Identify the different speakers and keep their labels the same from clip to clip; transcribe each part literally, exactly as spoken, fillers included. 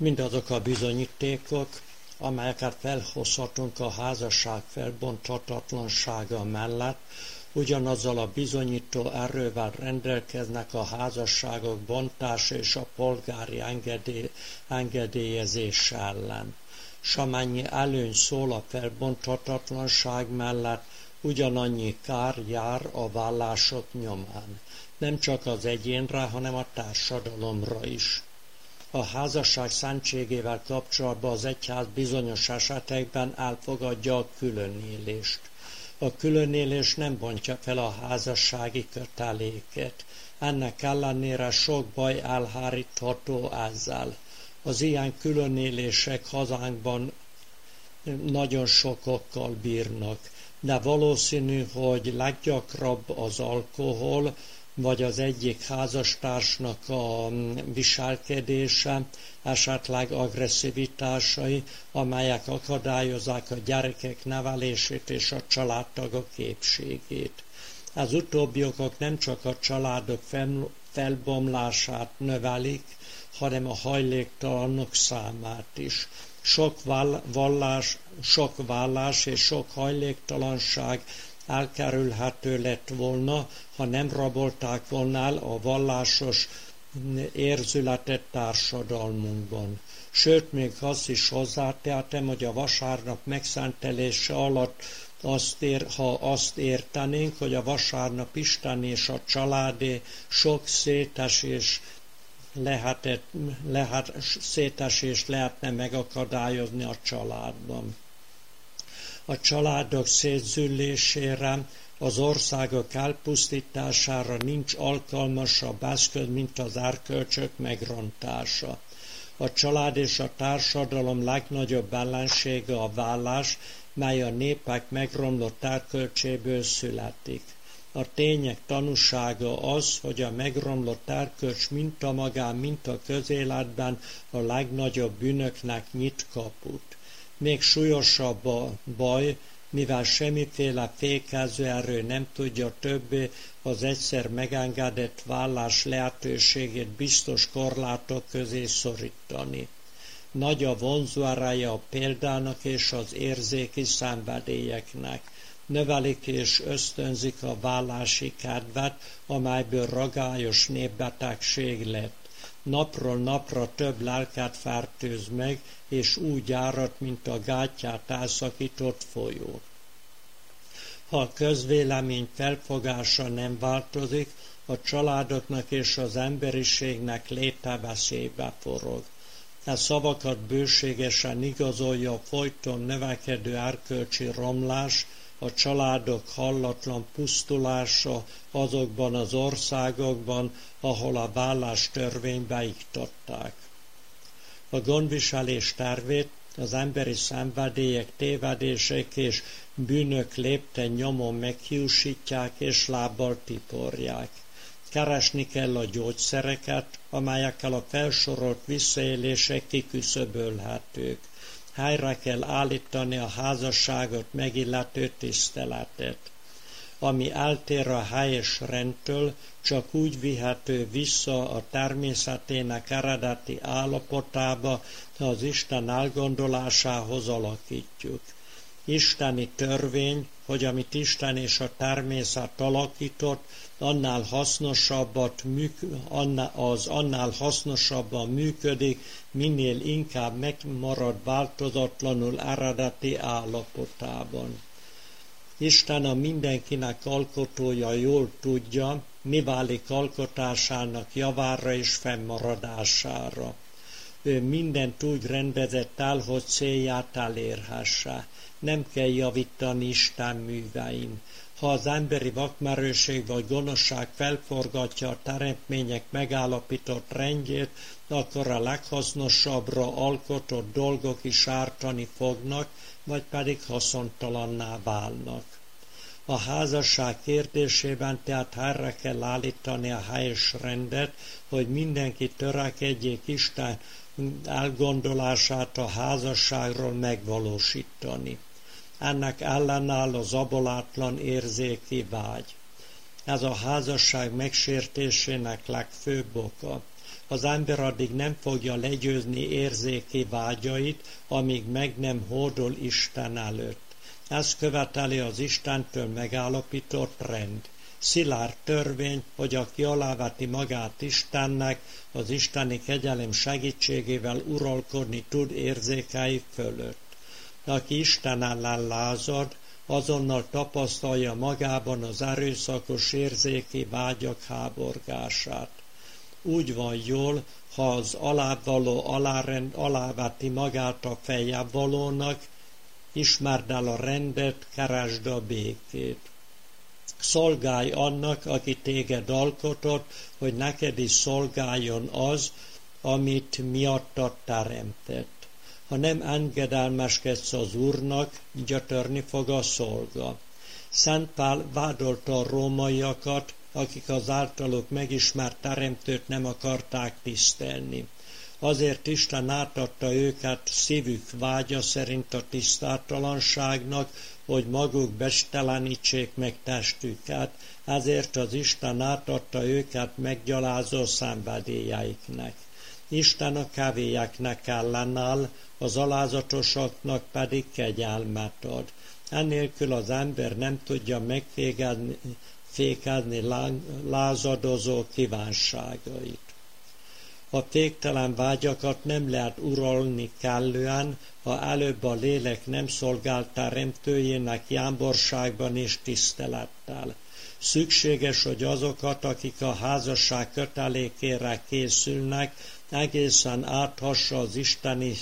Speaker 1: Mindazok a bizonyítékok, amelyeket felhozhatunk a házasság felbonthatatlansága mellett, ugyanazzal a bizonyító erővel rendelkeznek a házasságok bontása és a polgári engedély, engedélyezés ellen. S amennyi előny szól a felbonthatatlanság mellett, ugyanannyi kár jár a vállások nyomán. Nem csak az egyénre, hanem a társadalomra is. A házasság szentségével kapcsolatban az egyház bizonyos esetekben elfogadja a különélést. A különélés nem bontja fel a házassági köteléket. Ennek ellenére sok baj elhárítható ezzel. Az ilyen különélések hazánkban nagyon sokokkal bírnak, de valószínű, hogy leggyakrabb az alkohol, vagy az egyik házastársnak a viselkedése, esetleg agresszivitásai, amelyek akadályozzák a gyerekek nevelését és a családtagok épségét. Az utóbbi okok nem csak a családok felbomlását növelik, hanem a hajléktalanok számát is. Sok vallás, sok vállás és sok hajléktalanság elkerülhető lett volna, ha nem rabolták volna el a vallásos érzületet társadalmunkban. Sőt, még azt is hozzátehetem, hogy a vasárnap megszentelése alatt azt ér, ha azt értenénk, hogy a vasárnap Isten és a családé, sok szétesés lehetett, lehet, szétesést lehetne megakadályozni a családban. A családok szétzüllésére, az országok elpusztítására nincs alkalmasabb eszköz, mint az erkölcsök megrontása. A család és a társadalom legnagyobb ellensége a vállás, mely a népek megromlott erkölcséből születik. A tények tanúsága az, hogy a megromlott erkölcs mint a magán, mint a közéletben a legnagyobb bűnöknek nyit kaput. Még súlyosabb a baj, mivel semmiféle fékező erő nem tudja többé az egyszer megengedett vállás lehetőségét biztos korlátok közé szorítani. Nagy a vonzóereje a példának és az érzéki szenvedélyeknek. Növelik és ösztönzik a vállási kedvet, amelyből ragályos népbetegség lett. Napról napra több lelket fertőz meg, és úgy árad, mint a gátját elszakított folyó. Ha a közvélemény felfogása nem változik, a családoknak és az emberiségnek léte veszélybe forog. E szavakat bőségesen igazolja a folyton növekedő erkölcsi romlás, a családok hallatlan pusztulása azokban az országokban, ahol a vállás törvényt beiktatták. A gondviselés tervét az emberi szenvedélyek, tévedések és bűnök lépten nyomon meghiúsítják és lábbal tiporják. Keresni kell a gyógyszereket, amelyekkel a felsorolt visszaélések kiküszöbölhetők. Helyre kell állítani a házasságot megillető tiszteletet. Ami eltér a helyes rendtől, csak úgy vihető vissza a természetének eredeti állapotába, ha az Isten elgondolásához alakítjuk. Isteni törvény, hogy amit Isten és a természet alakított, annál hasznosabbat, az annál hasznosabban működik, minél inkább megmarad változatlanul eredeti állapotában. Isten a mindenkinek alkotója jól tudja, mi válik alkotásának javára és fennmaradására. Ő mindent úgy rendezett el, hogy célját elérhesse. Nem kell javítani Isten művein. Ha az emberi vakmerőség vagy gonoszság felforgatja a teremtmények megállapított rendjét, akkor a leghasznosabbra alkotott dolgok is ártani fognak, vagy pedig haszontalanná válnak. A házasság kérdésében tehát helyre kell állítani a helyes rendet, hogy mindenki törekedjék Isten elgondolását a házasságról megvalósítani. Ennek ellenáll az abolátlan érzéki vágy. Ez a házasság megsértésének legfőbb oka. az ember addig nem fogja legyőzni érzéki vágyait, amíg meg nem hódol Isten előtt. Ez követeli az Istentől megállapított rend. Szilárd törvény, hogy aki aláveti magát Istennek, az isteni kegyelem segítségével uralkodni tud érzékei fölött. Aki Isten ellen lázad, azonnal tapasztalja magában az erőszakos érzéki vágyak háborgását. Úgy van jól, ha az alávaló alárend, aláveti magát a feljebb valónak, ismerd el a rendet, keresd a békét. Szolgálj annak, aki téged alkotott, hogy neked is szolgáljon az, amit miattad teremtett. Ha nem engedelmeskedsz az Úrnak, gyötörni fog a szolga. Szent Pál vádolta a rómaiakat, akik az általuk megismert teremtőt nem akarták tisztelni. Azért Isten átadta őket szívük vágya szerint a tisztátalanságnak, hogy maguk bestelenítsék meg testüket, ezért az Isten átadta őket meggyalázó szenvedélyeiknek. Isten a kevélyeknek ellenáll, az alázatosaknak pedig kegyelmet ad. Ennélkül az ember nem tudja megfékezni fékezni lázadozó kívánságait. A féktelen vágyakat nem lehet uralni kellően, ha előbb a lélek nem szolgál teremtőjének jámborságban és tisztelettel. Szükséges, hogy azokat, akik a házasság kötelékére készülnek, egészen áthassa az, Isteni,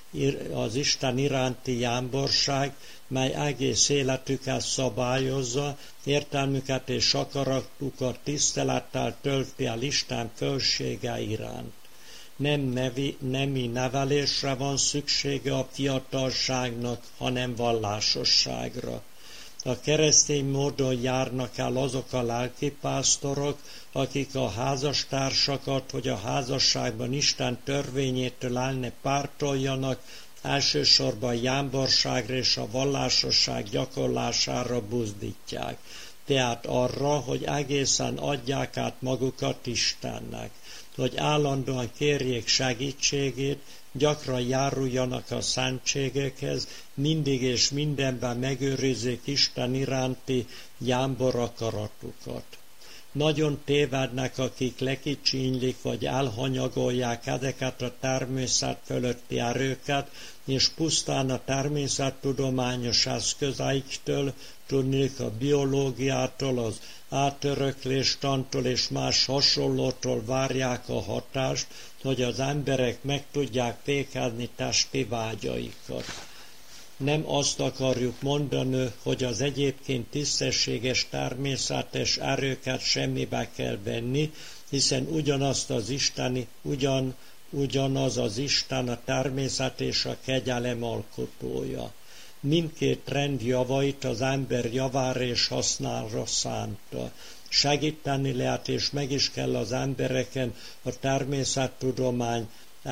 Speaker 1: az Isten iránti jámborság, mely egész életüket szabályozza, értelmüket és akaratukat tisztelettel tölti el Isten fölsége iránt. Nem nevi, nemi nevelésre van szüksége a fiatalságnak, hanem vallásosságra. A keresztény módon járnak el azok a lelkipásztorok, akik a házastársakat, hogy a házasságban Isten törvényétől el ne pártoljanak, elsősorban jámborságra és a vallásosság gyakorlására buzdítják, tehát arra, hogy egészen adják át magukat Istennek, hogy állandóan kérjék segítségét, gyakran járuljanak a szentségekhez, mindig és mindenben megőrizzék Isten iránti jámbor akaratukat. Nagyon tévednek, akik lekicsinylik vagy elhanyagolják ezeket a természet fölötti erőket, és pusztán a természettudományos eszközeiktől, tudnék a biológiától, az átörökléstantól és más hasonlótól várják a hatást, hogy az emberek meg tudják fékezni testi vágyaikat. Nem azt akarjuk mondani, hogy az egyébként tisztességes természetes erőket semmibe kell venni, hiszen ugyanazt az isteni, ugyan, ugyanaz az Isten a természet és a kegyelem alkotója. Mindkét rend javait az ember javára és hasznára szánta. Segíteni lehet, és meg is kell az embereken a természettudomány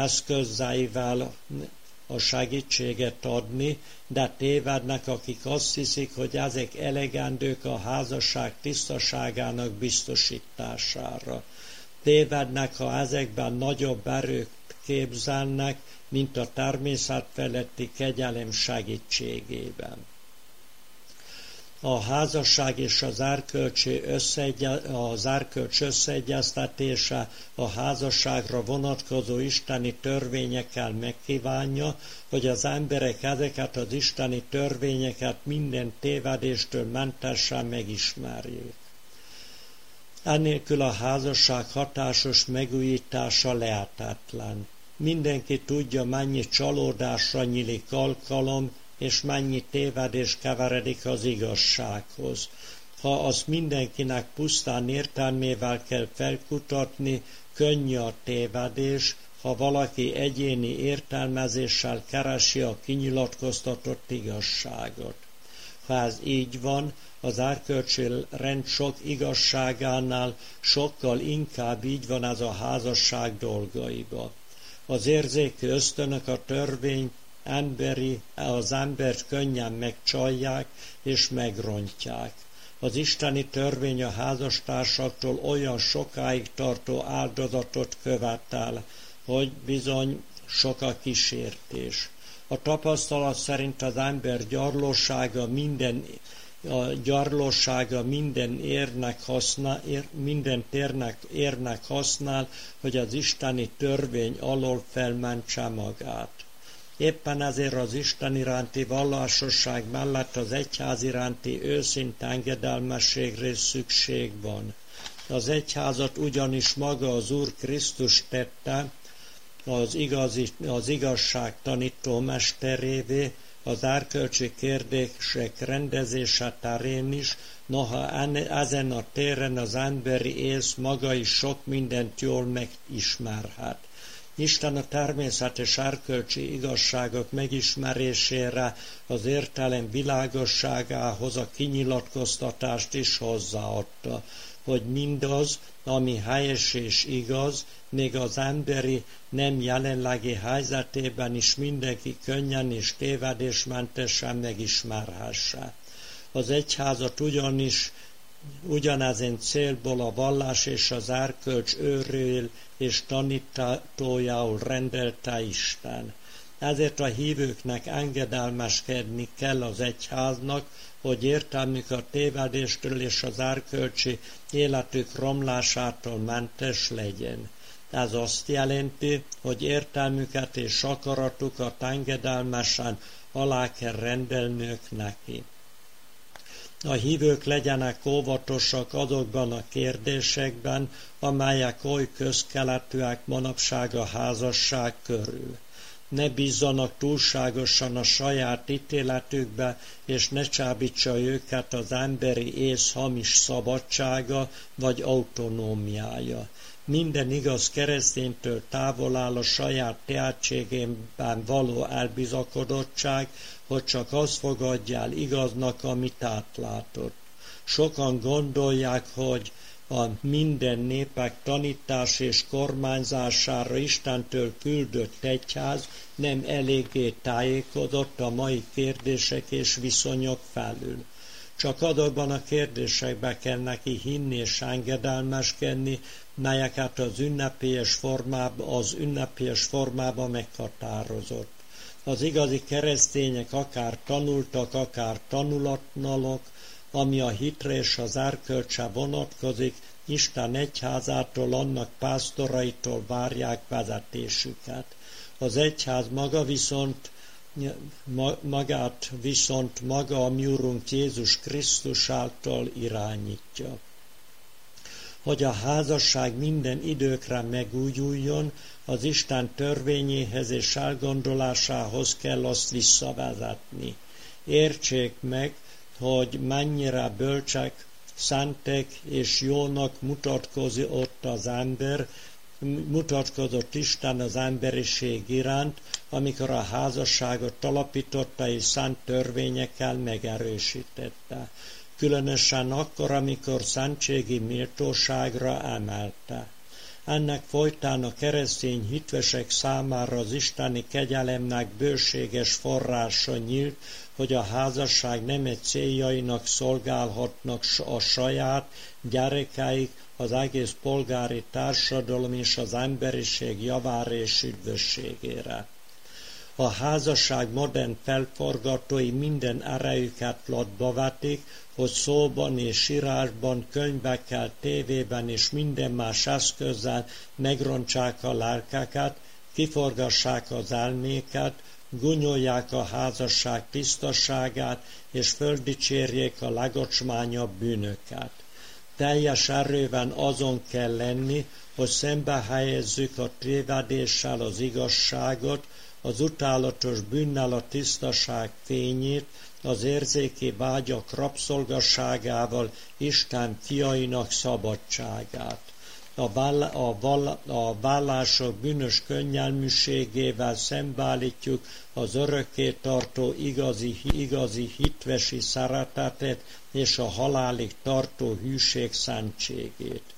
Speaker 1: eszközeivel a segítséget adni, de tévednek, akik azt hiszik, hogy ezek elegendők a házasság tisztaságának biztosítására. Tévednek, ha ezekben nagyobb erőt képzelnek, mint a természet feletti kegyelem segítségében. A házasság és az erkölcsi összeegye, az erkölcs összeegyeztetése a házasságra vonatkozó isteni törvényekkel megkívánja, hogy az emberek ezeket az isteni törvényeket minden tévedéstől mentesen megismerjék. Ennélkül a házasság hatásos megújítása lehetetlen. Mindenki tudja, mennyi csalódásra nyílik alkalom, és mennyi tévedés keveredik az igazsághoz. Ha azt mindenkinek pusztán értelmével kell felkutatni, könnyű a tévedés, ha valaki egyéni értelmezéssel keresi a kinyilatkoztatott igazságot. Ha ez így van, az erkölcsi rend sok igazságánál sokkal inkább így van ez a házasság dolgaiba. Az érzéki ösztönök a törvény emberi, az embert könnyen megcsalják és megrontják. Az isteni törvény a házastársaktól olyan sokáig tartó áldozatot követel, hogy bizony sok a kísértés. A tapasztalat szerint az ember gyarlósága minden, a gyarlósága minden érnek használ, ér, minden térnek, érnek használ, hogy az isteni törvény alól felmentse magát. Éppen ezért az Isten iránti vallásosság mellett az egyház iránti őszinte engedelmességre is szükség van. Az egyházat ugyanis maga az Úr Krisztus tette az, igazi, az igazság tanító mesterévé, az erkölcsi kérdések rendezése terén is, noha ezen a téren az emberi ész maga is sok mindent jól megismerhet. Isten a természetes erkölcsi igazságok megismerésére, az értelem világosságához a kinyilatkoztatást is hozzáadta, hogy mindaz, ami helyes és igaz, még az emberi nem jelenlegi helyzetében is mindenki könnyen és tévedésmentesen megismerhesse. Az egyházat ugyanis ugyanezen célból a vallás és az erkölcs őrül és tanítójául rendelte Isten. Ezért a hívőknek engedelmeskedni kell az egyháznak, hogy értelmük a tévedéstől és az erkölcsi életük romlásától mentes legyen. Ez azt jelenti, hogy értelmüket és akaratukat engedelmesen alá kell rendelnünk neki. A hívők legyenek óvatosak azokban a kérdésekben, amelyek oly közkeletűek manapság a házasság körül. Ne bízzanak túlságosan a saját ítéletükbe, és ne csábítsa őket az emberi ész hamis szabadsága vagy autonómiája. Minden igaz kereszténytől távol áll a saját tehetségében való elbizakodottság, hogy csak azt fogadja el igaznak, amit átlátott. Sokan gondolják, hogy a minden népek tanítás és kormányzására Istentől küldött egyház nem eléggé tájékozott a mai kérdések és viszonyok felül. Csak azokban a kérdésekben kell neki hinni és engedelmeskedni, melyeket az ünnepélyes formában, az ünnepélyes formában meghatározott. Az igazi keresztények akár tanultak, akár tanulatlanok, ami a hitre és az erkölcsre vonatkozik, Isten egyházától, annak pásztoraitól várják vezetésüket. Az egyház maga viszont, magát viszont maga a mi Urunk Jézus Krisztus által irányítja. Hogy a házasság minden időkre megújuljon, az Isten törvényéhez és elgondolásához kell azt visszavezetni. Értsék meg, hogy mennyire bölcsek, szentek és jónak mutatkozott az ember, mutatkozott Isten az emberiség iránt, amikor a házasságot alapította és szent törvényekkel megerősítette. Különösen akkor, amikor szentségi méltóságra emelte. Ennek folytán a keresztény hitvesek számára az isteni kegyelemnek bőséges forrása nyílt, hogy a házasság neme céljainak szolgálhatnak a saját gyerekeik, az egész polgári társadalom és az emberiség javára és üdvösségére. A házasság modern felforgatói minden erejüket latba vetik, hogy szóban és írásban, könyvekkel, tévében és minden más eszközzel megrontsák a lelkeket, kiforgassák az elméket, gúnyolják a házasság tisztaságát, és földicsérjék a legocsmányabb bűnöket. Teljes erőben azon kell lenni, hogy szembe helyezzük a tévedéssel az igazságot, az utálatos bűnnel a tisztaság fényét, az érzéki vágyak rabszolgasságával Isten fiainak szabadságát. A, váll, a, váll, a vállások bűnös könnyelműségével szembeállítjuk az örökké tartó igazi, igazi hitvesi szeretetet és a halálig tartó hűség szentségét.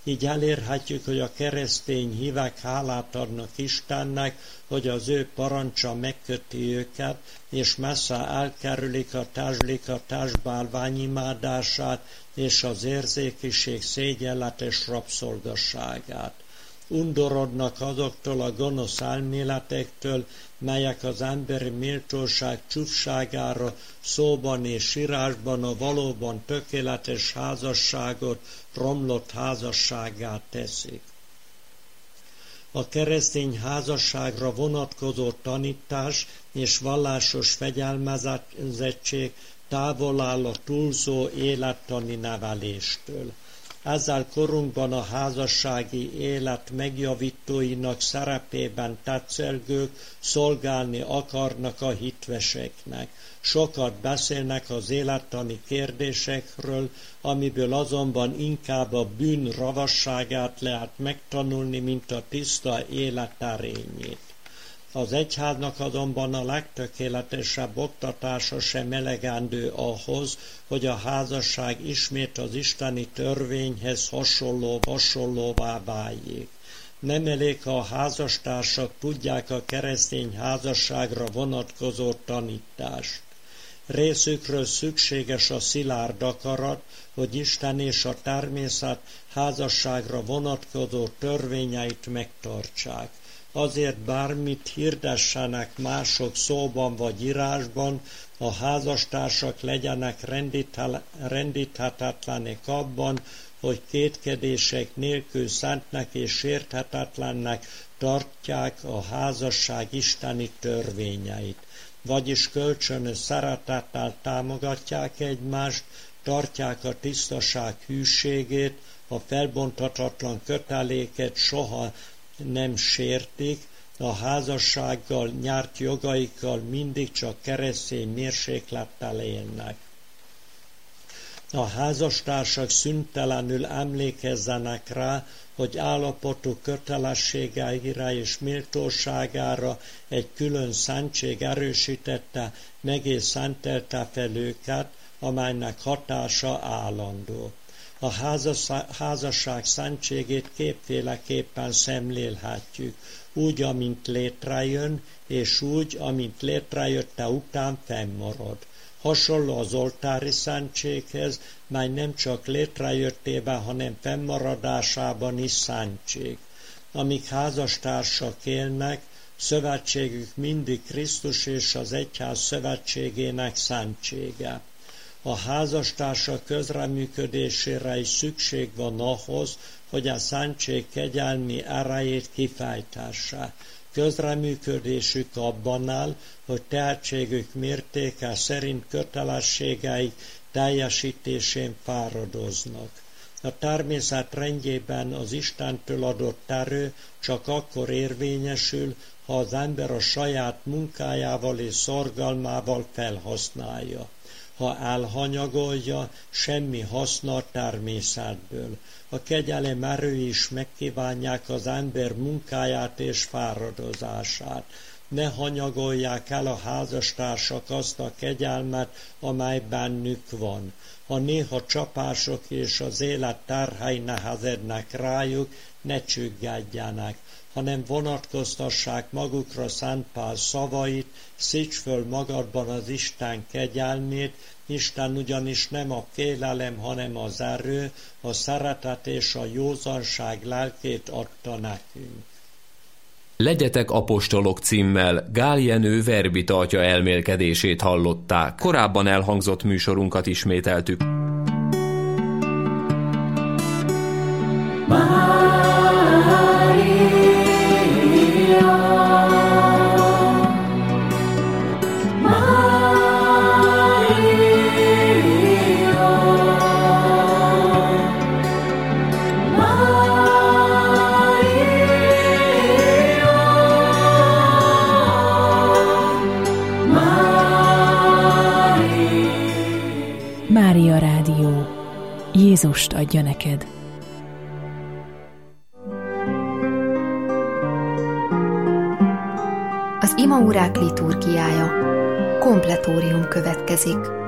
Speaker 1: Így elérhetjük, hogy a keresztény hívek hálát adnak Istennek, hogy az ő parancsa megköti őket, és messze elkerülik a társadalmi társbálvány imádását és az érzékiség szégyenletes rabszolgasságát. Undorodnak azoktól a gonosz elméletektől, melyek az emberi méltóság csúfságára szóban és írásban a valóban tökéletes házasságot romlott házassággá teszik. A keresztény házasságra vonatkozó tanítás és vallásos fegyelmezettség távol áll a túlzó élettani neveléstől. Ezzel korunkban a házassági élet megjavítóinak szerepében tetszelgők szolgálni akarnak a hitveseknek. Sokat beszélnek az élettani kérdésekről, amiből azonban inkább a bűn ravasságát lehet megtanulni, mint a tiszta élet erényét. Az egyháznak azonban a legtökéletesebb oktatása sem elegendő ahhoz, hogy a házasság ismét az isteni törvényhez hasonló, hasonlóvá váljék. Nem elég, ha a házastársak tudják a keresztény házasságra vonatkozó tanítást. Részükről szükséges a szilárd akarat, hogy Isten és a természet házasságra vonatkozó törvényeit megtartsák. Azért bármit hirdessenek mások szóban vagy írásban, a házastársak legyenek rendíthetetlenek abban, hogy kétkedések nélkül szentnek és sérthetetlennek tartják a házasság isteni törvényeit. Vagyis kölcsönös szeretettel támogatják egymást, tartják a tisztaság hűségét, a felbontathatlan köteléket soha nem sértik, a házassággal nyert jogaikkal mindig csak keresztény mérséklettel élnek. A házastársak szüntelenül emlékezzenek rá, hogy állapotuk kötelességeire és méltóságára egy külön szentség erősítette, meg és szentelte fel őket, amelynek hatása állandó. A házasság szentségét kétféleképpen szemlélhetjük, úgy, amint létrejön, és úgy, amint létrejötte után fennmarad. Hasonló az oltári szentséghez, mely nem csak létrejöttében, hanem fennmaradásában is szentség. Amíg házastársak élnek, szövetségük mindig Krisztus és az egyház szövetségének szentsége. A házastársak közreműködésére is szükség van ahhoz, hogy a szentség kegyelmi erejét kifejtesse. Közreműködésük abban áll, hogy tehetségük mértéke szerint kötelességeik teljesítésén fáradoznak. A természet rendjében az Istentől adott erő csak akkor érvényesül, ha az ember a saját munkájával és szorgalmával felhasználja. Ha elhanyagolja, semmi haszna a természetből. A kegyelem erői is megkívánják az ember munkáját és fáradozását. Ne hanyagolják el a házastársak azt a kegyelmet, amely bennük van. Ha néha csapások és az élet terhei nehezednek rájuk, ne csüggedjenek, hanem vonatkoztassák magukra Szent Pál szavait, szíts föl magadban az Isten kegyelmét, Isten ugyanis nem a félelem, hanem az erő, a szeretet és a józanság lelkét adta nekünk.
Speaker 2: Legyetek apostolok címmel Gál Jenő verbita atya elmélkedését hallották. Korábban elhangzott műsorunkat ismételtük.
Speaker 3: Mária Rádió. Jézust adja neked.
Speaker 4: Az imaórák liturgiája. Kompletórium következik.